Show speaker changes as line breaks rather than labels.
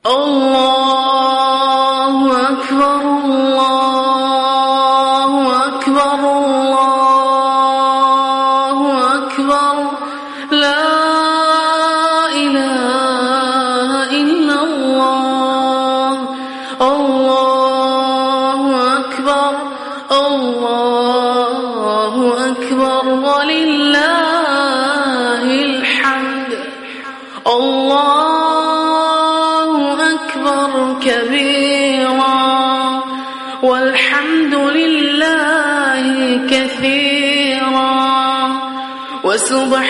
الله أكبر الله أكبر الله أكبر لا إله إلا الله الله أكبر الله أكبر ولله الحمد الله أكبر كبيرا والحمد لله كثيرا وسبحان